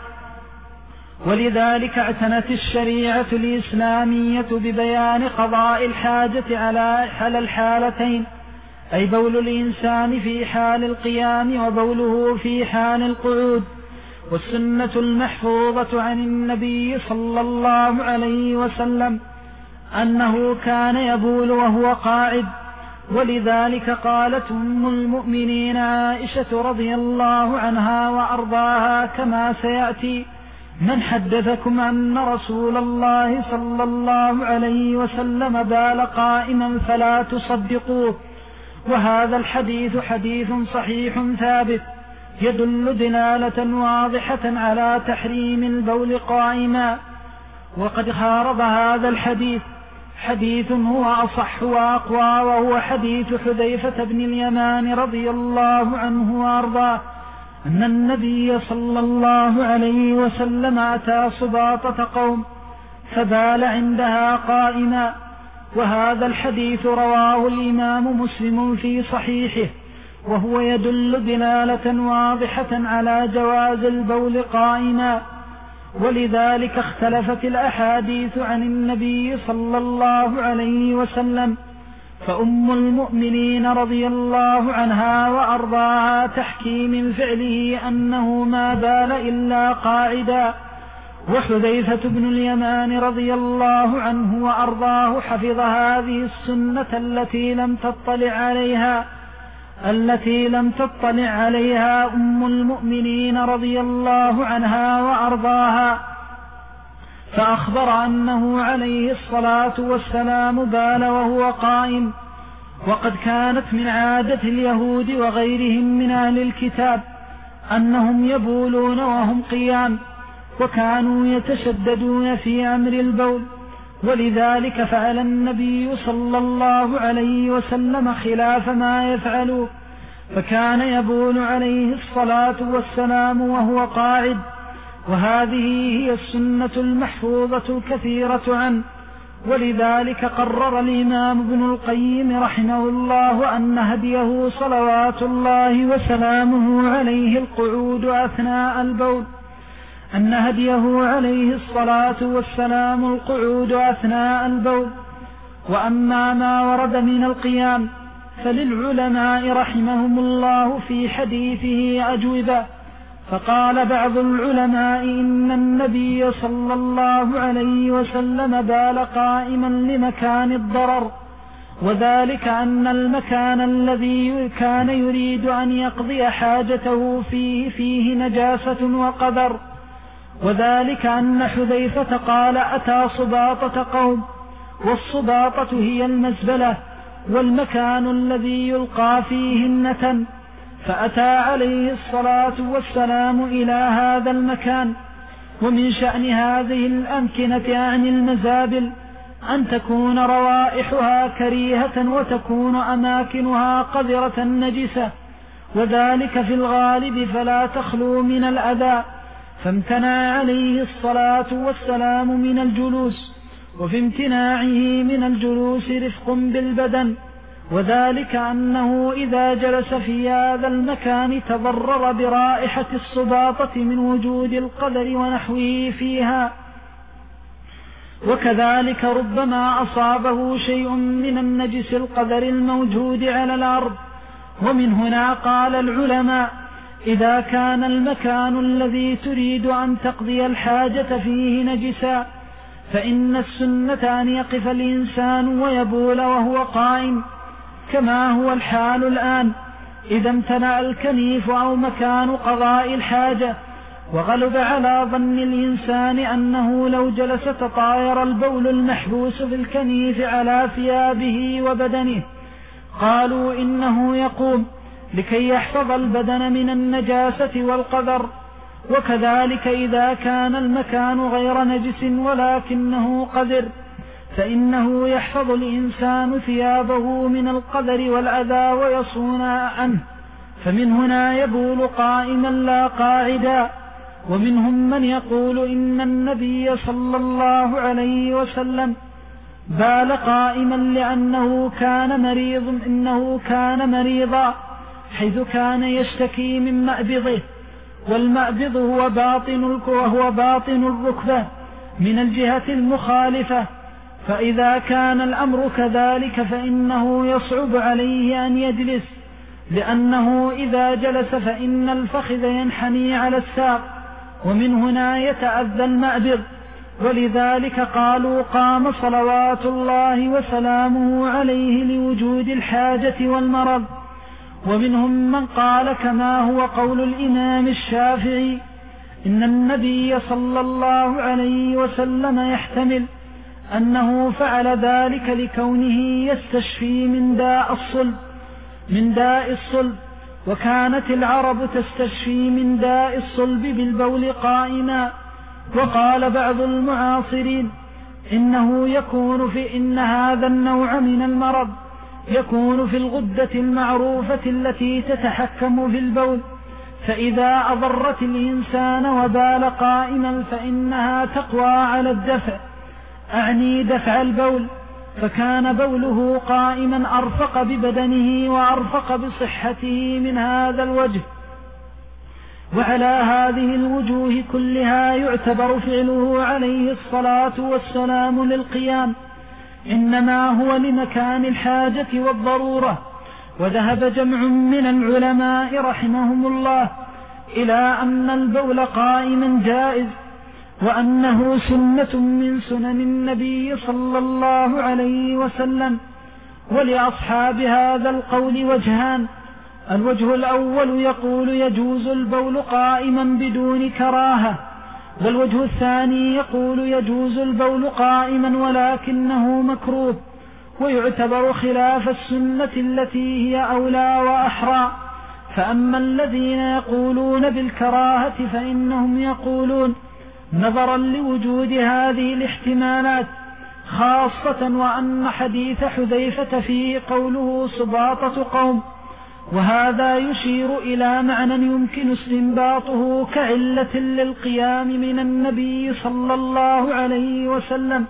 ولذلك اعتنت الشريعة الإسلامية ببيان قضاء الحاجة على الحالتين، أي بول الإنسان في حال القيام وبوله في حال القعود. والسنة المحفوظة عن النبي صلى الله عليه وسلم أنه كان يبول وهو قاعد، ولذلك قالت أم المؤمنين عائشة رضي الله عنها وأرضاها كما سيأتي: من حدثكم أن رسول الله صلى الله عليه وسلم بال قائما فلا تصدقوه. وهذا الحديث حديث صحيح ثابت يدل دلالة واضحة على تحريم البول قائما. وقد خارض هذا الحديث حديث هو أصح وأقوى، وهو حديث حذيفة بن اليمان رضي الله عنه وأرضاه أن النبي صلى الله عليه وسلم أتى سباطة قوم فبال عندها قائما. وهذا الحديث رواه الإمام مسلم في صحيحه، وهو يدل دلالة واضحة على جواز البول قائما. ولذلك اختلفت الأحاديث عن النبي صلى الله عليه وسلم، فأم المؤمنين رضي الله عنها وأرضاها تحكي من فعله أنه ما بال إلا قاعدا، وحذيفة بن اليمان رضي الله عنه وأرضاه حفظ هذه السنة التي لم تطلع عليها التي لم تطلع عليها أم المؤمنين رضي الله عنها وأرضاها، فأخبر أنه عليه الصلاة والسلام بال وهو قائم. وقد كانت من عادة اليهود وغيرهم من أهل الكتاب أنهم يبولون وهم قيام، وكانوا يتشددون في أمر البول، ولذلك فعل النبي صلى الله عليه وسلم خلاف ما يفعلون، فكان يبول عليه الصلاة والسلام وهو قاعد. وهذه هي السنة المحفوظة الكثيرة عنه. ولذلك قرر الإمام ابن القيم رحمه الله أن هديه صلوات الله وسلامه عليه القعود أثناء البول أن هديه عليه الصلاة والسلام القعود أثناء البول. وأما ما ورد من القيام فللعلماء رحمهم الله في حديثه أجوبة. فقال بعض العلماء إن النبي صلى الله عليه وسلم بال قائما لمكان الضرر، وذلك أن المكان الذي كان يريد أن يقضي حاجته فيه فيه نجاسة وقدر. وذلك أن حذيفة قال أتى سباطة قوم، والسباطة هي المزبلة والمكان الذي يلقى فيه النتن، فأتى عليه الصلاة والسلام إلى هذا المكان. ومن شأن هذه الأمكنة عن المزابل أن تكون روائحها كريهة وتكون أماكنها قذرة نجسة، وذلك في الغالب فلا تخلو من الأذى، فامتنع عليه الصلاة والسلام من الجلوس. وفي امتناعه من الجلوس رفق بالبدن، وذلك أنه إذا جلس في هذا المكان تضرر برائحة السباطة من وجود القدر ونحوه فيها، وكذلك ربما أصابه شيء من النجس القدر الموجود على الأرض. ومن هنا قال العلماء إذا كان المكان الذي تريد أن تقضي الحاجة فيه نجسا فإن السنة أن يقف الإنسان ويبول وهو قائم، كما هو الحال الآن إذا امتنع الكنيف أو مكان قضاء الحاجة، وغلب على ظن الإنسان أنه لو جلس تطاير البول المحبوس في الكنيف على ثيابه وبدنه. قالوا إنه يقوم لكي يحفظ البدن من النجاسة والقذر. وكذلك إذا كان المكان غير نجس ولكنه قذر فإنه يحفظ الإنسان ثيابه من القذر والأذى ويصون عنه، فمن هنا يبول قائما لا قاعدا. ومنهم من يقول إن النبي صلى الله عليه وسلم بال قائما لأنه كان مريض إنه كان مريضا حيث كان يشتكي من مأبضه، والمأبض هو باطن وهو باطن الركبة من الجهة المخالفة. فإذا كان الأمر كذلك فإنه يصعب عليه أن يجلس، لأنه إذا جلس فإن الفخذ ينحني على الساق، ومن هنا يتأذى المأبض. ولذلك قالوا قام صلوات الله وسلامه عليه لوجود الحاجة والمرض. ومنهم من قال كما هو قول الإمام الشافعي إن النبي صلى الله عليه وسلم يحتمل أنه فعل ذلك لكونه يستشفي من داء الصلب من داء الصلب وكانت العرب تستشفي من داء الصلب بالبول قائما. وقال بعض المعاصرين إنه يكون في إن هذا النوع من المرض يكون في الغدة المعروفة التي تتحكم في البول، فإذا أضرت الإنسان وبال قائما فإنها تقوى على الدفع، أعني دفع البول، فكان بوله قائما أرفق ببدنه وأرفق بصحته من هذا الوجه. وعلى هذه الوجوه كلها يعتبر فعله عليه الصلاة والسلام للقيام، إنما هو لمكان الحاجة والضرورة. وذهب جمع من العلماء رحمهم الله إلى أن البول قائما جائز، وأنه سنة من سنن النبي صلى الله عليه وسلم. ولأصحاب هذا القول وجهان: الوجه الأول يقول يجوز البول قائما بدون كراهة، والوجه الثاني يقول يجوز البول قائما ولكنه مكروه، ويعتبر خلاف السنة التي هي أولى وأحرى. فأما الذين يقولون بالكراهة فإنهم يقولون نظرا لوجود هذه الاحتمالات، خاصة وأن حديث حذيفة فيه قوله سباطة قوم، وهذا يشير إلى معنى يمكن استنباطه كعلة للقيام من النبي صلى الله عليه وسلم.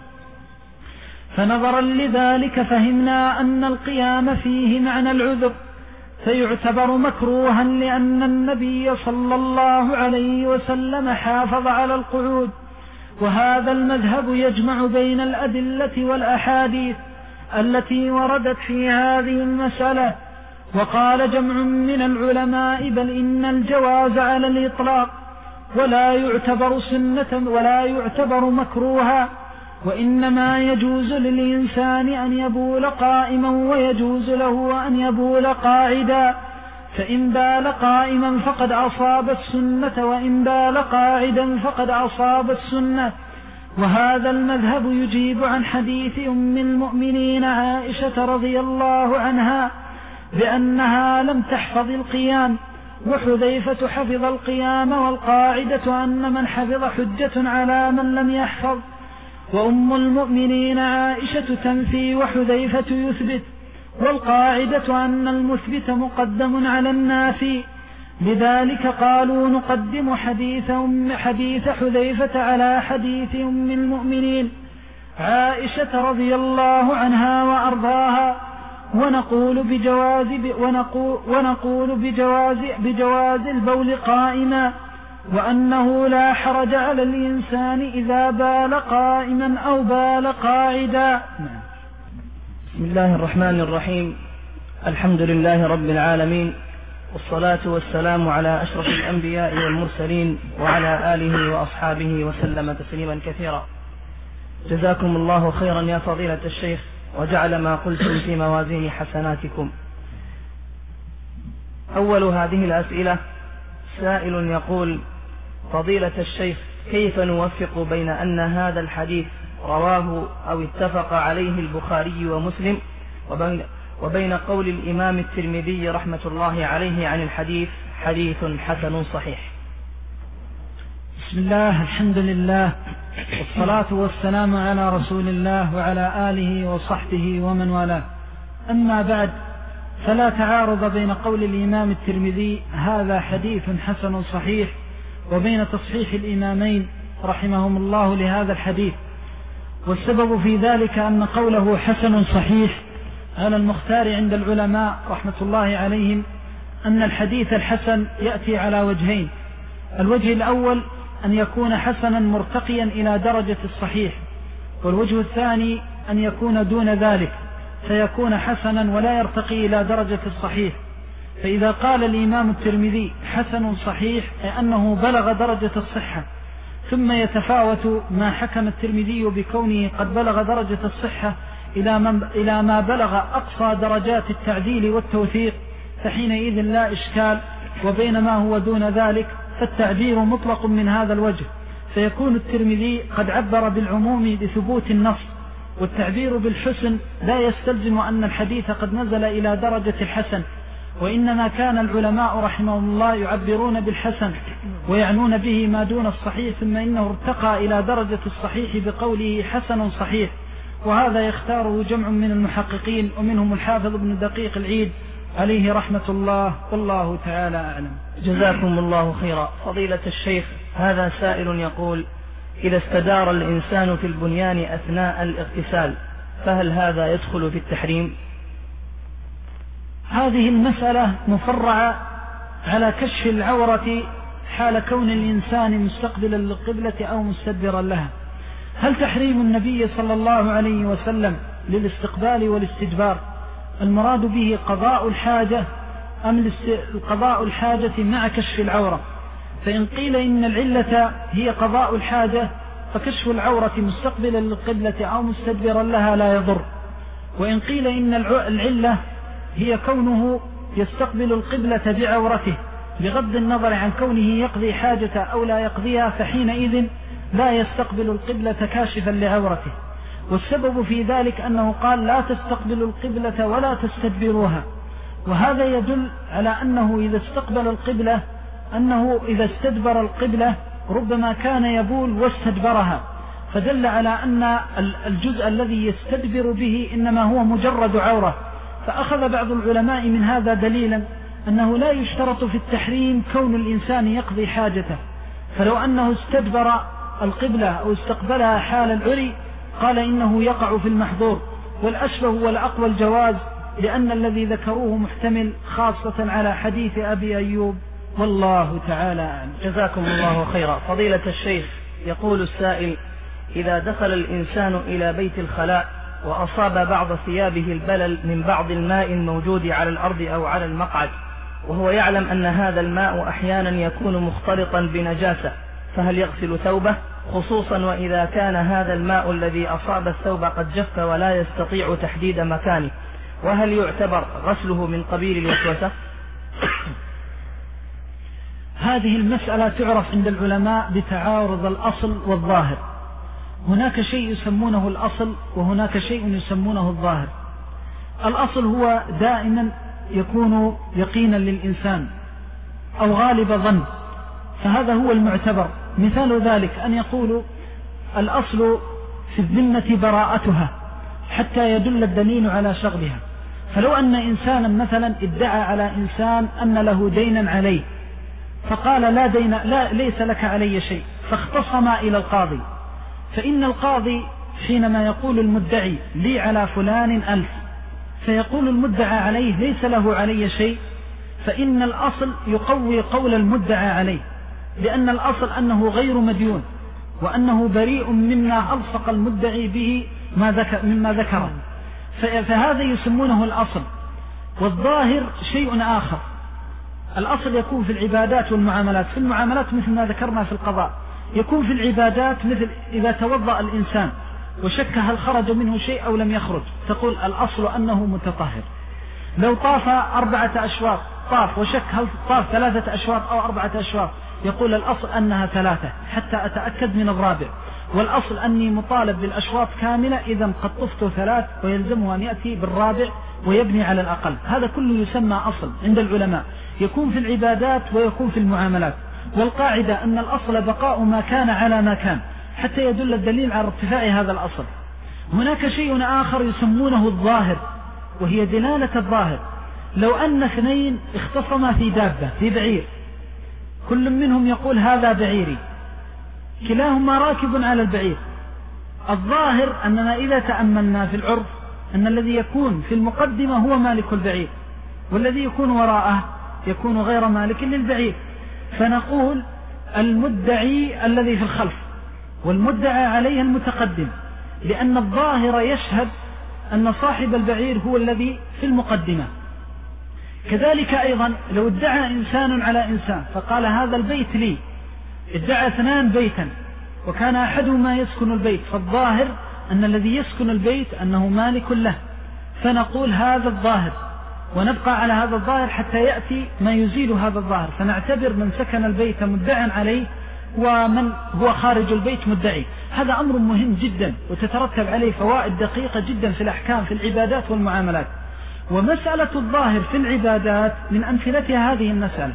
فنظرا لذلك فهمنا أن القيام فيه معنى العذر، فيعتبر مكروها لأن النبي صلى الله عليه وسلم حافظ على القعود. وهذا المذهب يجمع بين الأدلة والأحاديث التي وردت في هذه المسألة. وقال جمع من العلماء بل إن الجواز على الإطلاق، ولا يعتبر سنة ولا يعتبر مكروها، وإنما يجوز للإنسان أن يبول قائما ويجوز له أن يبول قاعدا، فإن بال قائما فقد أصاب السنة، وإن بال قاعدا فقد أصاب السنة. وهذا المذهب يجيب عن حديث أم المؤمنين عائشة رضي الله عنها بأنها لم تحفظ القيام، وحذيفة حفظ القيام، والقاعدة أن من حفظ حجة على من لم يحفظ. وأم المؤمنين عائشة تنفي وحذيفة يثبت، والقاعدة أن المثبت مقدم على النافي. لذلك قالوا نقدم حديث, أم حديث حذيفة على حديث أم المؤمنين عائشة رضي الله عنها وأرضاها، ونقول بجواز ونقول, ونقول بجواز, بجواز البول قائما، وأنه لا حرج على الإنسان إذا بال قائما أو بال قاعدا. بسم الله الرحمن الرحيم. الحمد لله رب العالمين، والصلاة والسلام على أشرف الأنبياء والمرسلين وعلى آله وأصحابه وسلم تسليما كثيرا. جزاكم الله خيرا يا فضيلة الشيخ، وجعل ما قلتم في موازين حسناتكم. أول هذه الأسئلة سائل يقول: فضيلة الشيخ، كيف نوفق بين أن هذا الحديث رواه أو اتفق عليه البخاري ومسلم وبين, وبين قول الإمام الترمذي رحمة الله عليه عن الحديث حديث حسن صحيح؟ بسم الله، الحمد لله، والصلاة والسلام على رسول الله وعلى آله وصحبه ومن والاه. أما بعد، فلا تعارض بين قول الإمام الترمذي هذا حديث حسن صحيح وبين تصحيح الإمامين رحمهم الله لهذا الحديث. والسبب في ذلك أن قوله حسن صحيح على المختار عند العلماء رحمة الله عليهم أن الحديث الحسن يأتي على وجهين. الوجه الأول أن يكون حسنا مرتقيا إلى درجة الصحيح، والوجه الثاني أن يكون دون ذلك فيكون حسنا ولا يرتقي إلى درجة الصحيح. فإذا قال الإمام الترمذي حسن صحيح أي أنه بلغ درجة الصحة، ثم يتفاوت ما حكم الترمذي بكونه قد بلغ درجة الصحة إلى, من إلى ما بلغ أقصى درجات التعديل والتوثيق، فحينئذ لا إشكال. وبينما هو دون ذلك فالتعبير مطلق من هذا الوجه، فيكون الترمذي قد عبر بالعموم بثبوت النص، والتعبير بالحسن لا يستلزم أن الحديث قد نزل إلى درجة الحسن، وإنما كان العلماء رحمهم الله يعبرون بالحسن ويعنون به ما دون الصحيح، ثم إنه ارتقى إلى درجة الصحيح بقوله حسن صحيح. وهذا يختاره جمع من المحققين ومنهم الحافظ ابن دقيق العيد عليه رحمة الله، والله تعالى أعلم. جزاكم الله خيرا. فضيلة الشيخ، هذا سائل يقول: إذا استدار الإنسان في البنيان أثناء الاغتسال فهل هذا يدخل في التحريم؟ هذه المسألة مفرعة على كشف العورة حال كون الإنسان مستقبلا للقبلة أو مستدبرا لها. هل تحريم النبي صلى الله عليه وسلم للاستقبال والاستدبار المراد به قضاء الحاجة أم قضاء الحاجة مع كشف العورة؟ فإن قيل إن العلة هي قضاء الحاجة فكشف العورة مستقبلا للقبلة أو مستدبرا لها لا يضر. وإن قيل إن العلة هي كونه يستقبل القبلة بعورته بغض النظر عن كونه يقضي حاجة أو لا يقضيها، فحينئذ لا يستقبل القبلة كاشفا لعورته. والسبب في ذلك أنه قال لا تستقبلوا القبلة ولا تستدبروها، وهذا يدل على أنه إذا استقبل القبلة أنه إذا استدبر القبلة ربما كان يبول واستدبرها، فدل على أن الجزء الذي يستدبر به إنما هو مجرد عورة. فأخذ بعض العلماء من هذا دليلا أنه لا يشترط في التحريم كون الإنسان يقضي حاجته، فلو أنه استدبر القبلة أو استقبلها حال العري قال إنه يقع في المحظور. والأشبه والأقوى الجواز، لأن الذي ذكروه محتمل خاصة على حديث أبي أيوب، والله تعالى أعلم. جزاكم الله خيرا. فضيلة الشيخ، يقول السائل: إذا دخل الإنسان إلى بيت الخلاء وأصاب بعض ثيابه البلل من بعض الماء الموجود على الأرض أو على المقعد، وهو يعلم أن هذا الماء أحيانا يكون مختلطا بنجاسة، فهل يغسل ثوبه؟ خصوصا وإذا كان هذا الماء الذي أصاب الثوب قد جف ولا يستطيع تحديد مكانه، وهل يعتبر غسله من قبيل الوسوسة؟ هذه المسألة تعرف عند العلماء بتعارض الأصل والظاهر. هناك شيء يسمونه الأصل وهناك شيء يسمونه الظاهر. الأصل هو دائما يكون يقينا للإنسان أو غالب ظن، فهذا هو المعتبر. مثال ذلك أن يقولوا الأصل في الذمة براءتها حتى يدل الدليل على شغلها. فلو أن إنسانا مثلا ادعى على إنسان أن له دينا عليه، فقال لا دين، لا ليس لك علي شيء، فاختصم إلى القاضي، فإن القاضي حينما يقول المدعي لي على فلان ألف، فيقول المدعى عليه ليس له علي شيء، فإن الأصل يقوي قول المدعى عليه، لأن الأصل أنه غير مديون وأنه بريء مما ألصق المدعي به ما ذكر مما ذكره، فهذا يسمونه الأصل. والظاهر شيء آخر. الأصل يكون في العبادات والمعاملات. في المعاملات مثل ما ذكرنا في القضاء، يكون في العبادات مثل إذا توضأ الإنسان وشك هل خرج منه شيء أو لم يخرج، تقول الأصل أنه متطهر. لو طاف أربعة أشواط طاف وشك هل طاف ثلاثة أشواط أو أربعة أشواط، يقول الأصل أنها ثلاثة حتى أتأكد من الرابع، والأصل أني مطالب بالأشواط كاملة، إذا قد طفت ثلاث ويلزمه أن يأتي بالرابع ويبني على الأقل. هذا كله يسمى أصل عند العلماء، يكون في العبادات ويكون في المعاملات. والقاعدة أن الأصل بقاء ما كان على ما كان حتى يدل الدليل على ارتفاع هذا الأصل. هناك شيء آخر يسمونه الظاهر، وهي دلالة الظاهر. لو أن اثنين اختصما في دابة في بعير، كل منهم يقول هذا بعيري، كلاهما راكب على البعير، الظاهر أننا إذا تأملنا في العرف أن الذي يكون في المقدمة هو مالك البعير، والذي يكون وراءه يكون غير مالك للبعير. فنقول المدعي الذي في الخلف والمدعى عليه المتقدم، لأن الظاهر يشهد أن صاحب البعير هو الذي في المقدمة. كذلك أيضا لو ادعى إنسان على إنسان فقال هذا البيت لي، ادعى اثنان بيتا وكان أحدهما يسكن البيت، فالظاهر أن الذي يسكن البيت أنه مالك له، فنقول هذا الظاهر ونبقى على هذا الظاهر حتى يأتي ما يزيل هذا الظاهر، فنعتبر من سكن البيت مدعا عليه ومن هو خارج البيت مدعي. هذا أمر مهم جدا وتترتب عليه فوائد دقيقة جدا في الأحكام في العبادات والمعاملات. ومسألة الظاهر في العبادات من أمثلتها هذه المسألة.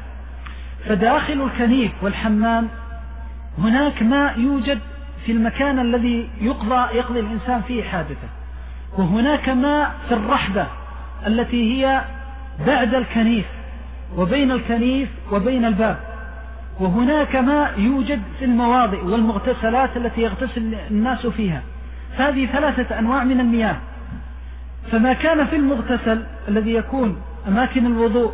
فداخل الكنيف والحمام هناك ماء يوجد في المكان الذي يقضى يقضي الإنسان فيه حاجته، وهناك ماء في الرحبة التي هي بعد الكنيف وبين الكنيف وبين الباب، وهناك ماء يوجد في المواضع والمغتسلات التي يغتسل الناس فيها. هذه ثلاثة أنواع من المياه. فما كان في المغتسل الذي يكون أماكن الوضوء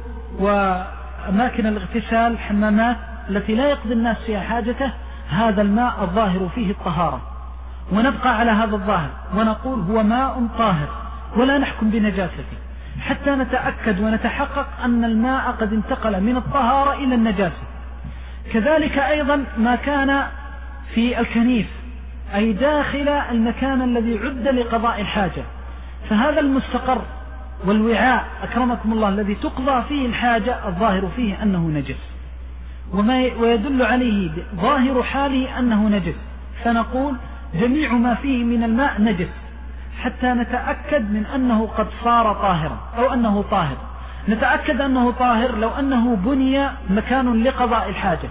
وأماكن الاغتسال حمامات التي لا يقضي الناس فيها حاجته، هذا الماء الظاهر فيه الطهارة، ونبقى على هذا الظاهر ونقول هو ماء طاهر ولا نحكم بنجاسته حتى نتأكد ونتحقق أن الماء قد انتقل من الطهارة إلى النجاسة. كذلك أيضا ما كان في الكنيف أي داخل المكان الذي عد لقضاء الحاجة، فهذا المستقر والوعاء أكرمكم الله الذي تقضى فيه الحاجة الظاهر فيه أنه نجس، وما ويدل عليه ظاهر حاله أنه نجس، فنقول جميع ما فيه من الماء نجس حتى نتأكد من أنه قد صار طاهرا أو أنه طاهر. نتأكد أنه طاهر لو أنه بني مكان لقضاء الحاجة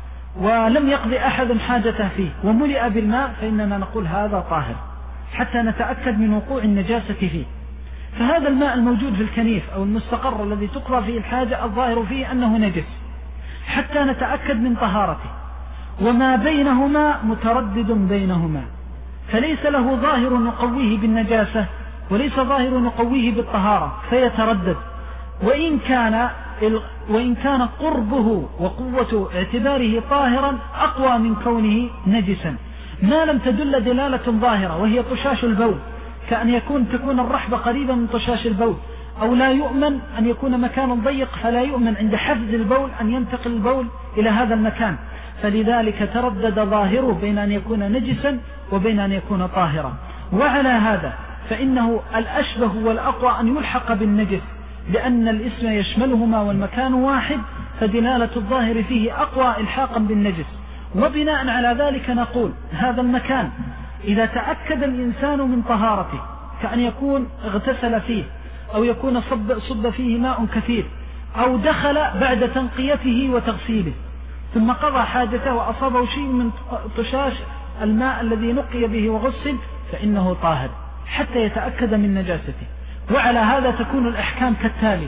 ولم يقضي أحد حاجته فيه وملئ بالماء، فإننا نقول هذا طاهر حتى نتأكد من وقوع النجاسة فيه. فهذا الماء الموجود في الكنيف أو المستقر الذي تقضى فيه الحاجة الظاهر فيه أنه نجس حتى نتأكد من طهارته، وما بينهما متردد بينهما، فليس له ظاهر نقويه بالنجاسة وليس ظاهر نقويه بالطهارة فيتردد، وإن كان وإن كان قربه وقوة اعتباره طاهرا أقوى من كونه نجسا، ما لم تدل دلالة ظاهرة وهي طشاش البول، كأن يكون تكون الرحبة قريبة من طشاش البول، أو لا يؤمن أن يكون مكان ضيق فلا يؤمن عند حفظ البول أن ينتقل البول إلى هذا المكان، فلذلك تردد ظاهره بين أن يكون نجسا وبين أن يكون طاهرا. وعلى هذا فإنه الأشبه والأقوى أن يلحق بالنجس، لأن الاسم يشملهما والمكان واحد، فدلالة الظاهر فيه أقوى إلحاقا بالنجس. وبناء على ذلك نقول هذا المكان إذا تأكد الإنسان من طهارته، كأن يكون اغتسل فيه أو يكون صب, صب فيه ماء كثير أو دخل بعد تنقيته وتغسيله ثم قضى حاجته وأصابه شيء من طشاش الماء الذي نقي به وغسل، فإنه طاهر حتى يتأكد من نجاسته. وعلى هذا تكون الأحكام كالتالي: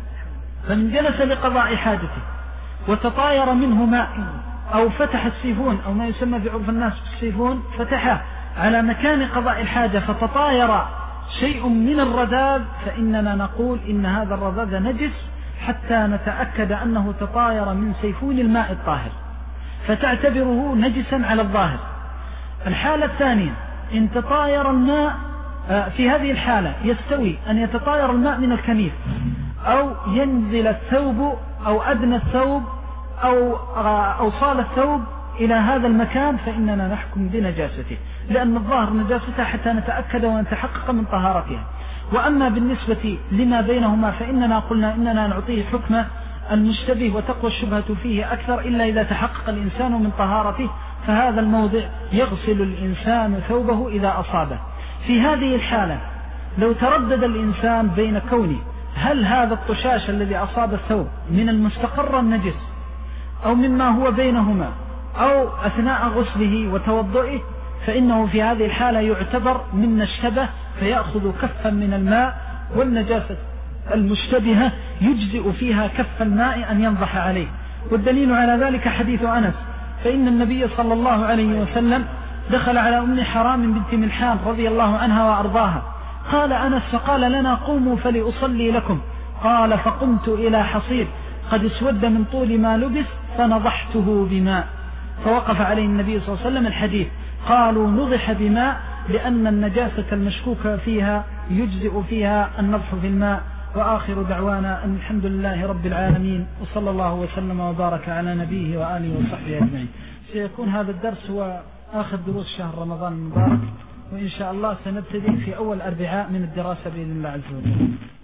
فمن جلس لقضاء حاجته وتطاير منه ماء أو فتح السيفون أو ما يسمى في عرف الناس السيفون، فتحه على مكان قضاء الحاجة فتطاير شيء من الرذاذ، فإننا نقول إن هذا الرذاذ نجس حتى نتأكد أنه تطاير من سيفون الماء الطاهر، فتعتبره نجسا على الظاهر. الحالة الثانية إن تطاير الماء، في هذه الحالة يستوي أن يتطاير الماء من الكنيف أو ينزل الثوب أو أدنى الثوب أو أوصال الثوب إلى هذا المكان، فإننا نحكم بنجاسته، لأن الظاهر نجاسته حتى نتأكد ونتحقق من طهارتها. وأما بالنسبة لما بينهما فإننا قلنا إننا نعطيه حكم المشتبه وتقوى الشبهة فيه أكثر إلا إذا تحقق الإنسان من طهارته، فهذا الموضع يغسل الإنسان ثوبه إذا أصابه. في هذه الحالة لو تردد الإنسان بين كونه هل هذا الطشاش الذي أصاب الثوب من المستقر النجس أو مما هو بينهما أو أثناء غسله وتوضئه، فإنه في هذه الحالة يعتبر من اشتبه فيأخذ كفا من الماء، والنجاسة المشتبهة يجزئ فيها كف الماء أن ينضح عليه. والدليل على ذلك حديث أنس، فإن النبي صلى الله عليه وسلم دخل على أم حرام بنت ملحان رضي الله عنها وأرضاها، قال أنس فقال لنا قوموا فلأصلي لكم، قال فقمت إلى حصير قد اسود من طول ما لبس فنضحته بماء، فوقف عليه النبي صلى الله عليه وسلم الحديث. قالوا نضح بماء لأن النجاسة المشكوك فيها يجزئ فيها النضح في الماء. وآخر دعوانا أن الحمد لله رب العالمين، وصلى الله وسلم وبارك على نبيه وآله وصحبه أجمعين. سيكون هذا الدرس هو آخر دروس شهر رمضان المبارك، وإن شاء الله سنبتدئ في أول أربعاء من الدراسة بإذن الله عز وجل.